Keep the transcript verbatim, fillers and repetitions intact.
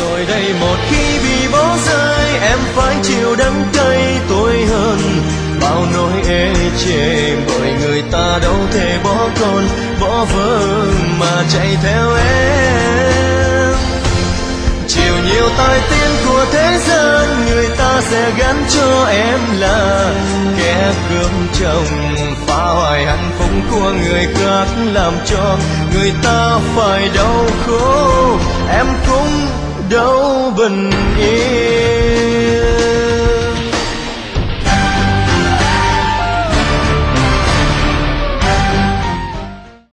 rồi đây một khi bị bỏ rơi em phải chịu đắng cay tôi hơn bao nỗi ê chề, bởi người ta đâu thể bỏ con bỏ vợ mà chạy theo em. Chịu nhiều tai tiếng của thế gian, người ta sẽ gắn cho em là kẻ cướp chồng, phá hoại hạnh phúc của người khác, làm cho người ta phải đau khổ, em cũng đâu bình yên.